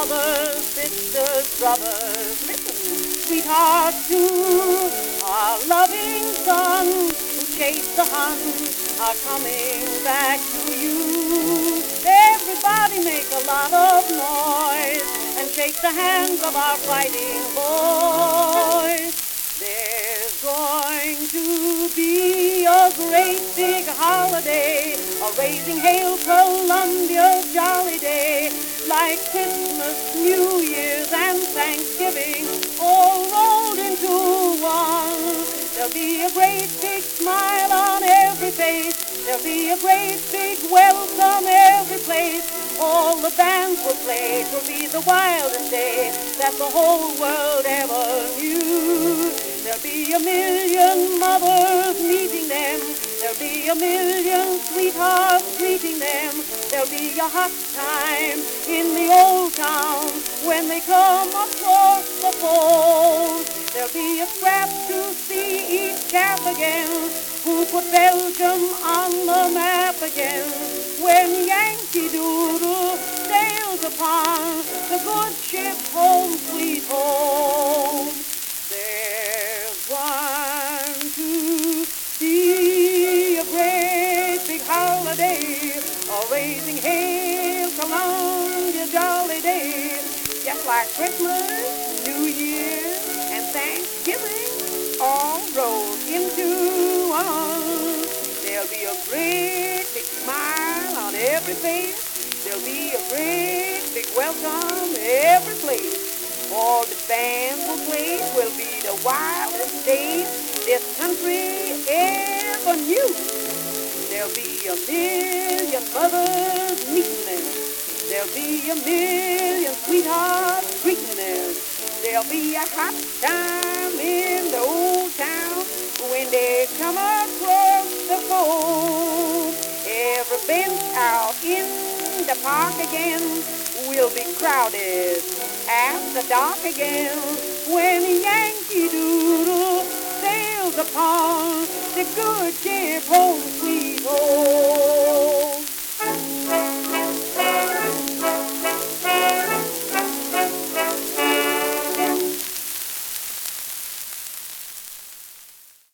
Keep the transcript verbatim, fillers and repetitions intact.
mothers, sisters, brothers, listen, sweethearts too. Our loving sons who chase the Hun are coming back to you. Everybody make a lot of noise and shake the hands of our fighting boys. There's going to be a great big holiday, a raising hail Columbia jolly day, like Christmas, New Year's, and Thanksgiving, all rolled into one. There'll be a great big smile on every face, there'll be a great big welcome every place. All the bands will play, it will be the wildest day that the whole world ever knew. There'll be a million mothers meeting them, there'll be a million sweethearts greeting them. There'll be a hot time in the old town when they come across the fold. There'll be a scrap to see each chap again who put Belgium on the map again. When Yankee Doodle sails upon the good ship Home Sweet Home, there's going to be a great big holiday, a raising hail Columbia jolly day, just like Christmas, New Year, and Thanksgiving all rolled into one. There'll be a great big smile on every face, there'll be a great big welcome every place. All the bands will play, will be the wildest days this country ever knew. There'll be a million mothers meeting them, there'll be a million sweethearts greeting them. There'll be a hot time in the old town when they come across the fold. Every bench out in the park again will be crowded after dark again when Yankee Doodle sails upon the good ship Home Sweet Home.